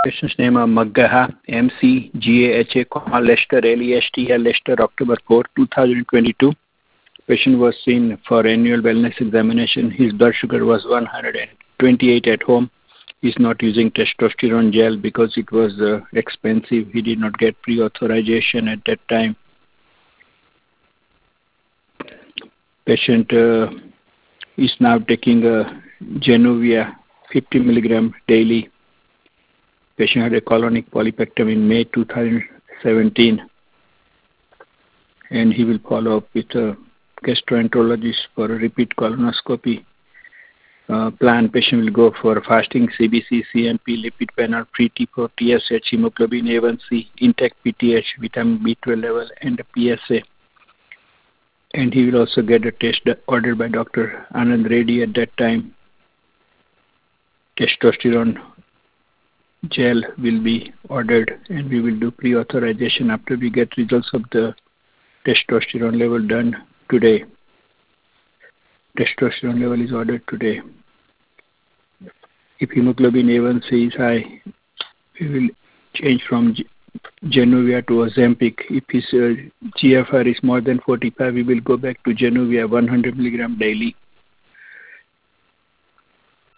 Patient's name is Maggaha, MCGAHA, Leicester, LESTL, Leicester, October 4, 2022. Patient was seen for annual wellness examination. His blood sugar was 128 at home. He's not using testosterone gel because it was expensive. He did not get pre-authorization at that time. Patient is now taking Januvia 50 milligram daily. Patient had a colonic polypectomy in May 2017, and he will follow up with a gastroenterologist for a repeat colonoscopy. Plan patient will go for fasting, CBC, CNP, lipid panel, free T4, TSH, hemoglobin A1C, intact PTH, vitamin B12 level, and a PSA. And he will also get a test ordered by Dr. Anand Reddy at that time. Testosterone gel will be ordered, and we will do pre-authorization after we get results of the testosterone level done today. Testosterone level is ordered today. If hemoglobin A1C is high, we will change from Januvia to Ozempic. If his GFR is more than 45, we will go back to Januvia 100 milligram daily.